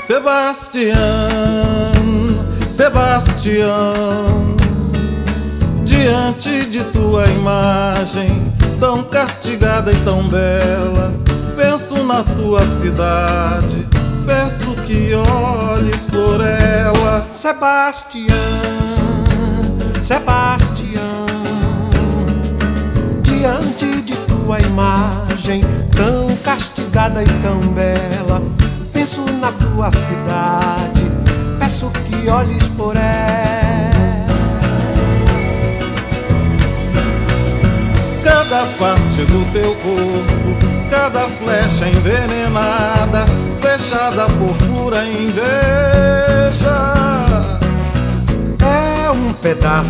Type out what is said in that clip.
Sebastião, Sebastião, diante de tua imagem tão castigada e tão bela, penso na tua cidade, peço que olhes por ela. Sebastião, Sebastião, diante de tua imagem tão castigada e tão bela, penso na tua cidade, peço que olhes por ela. Cada parte do teu corpo, cada flecha envenenada, flechada por pura inveja, é um pedaço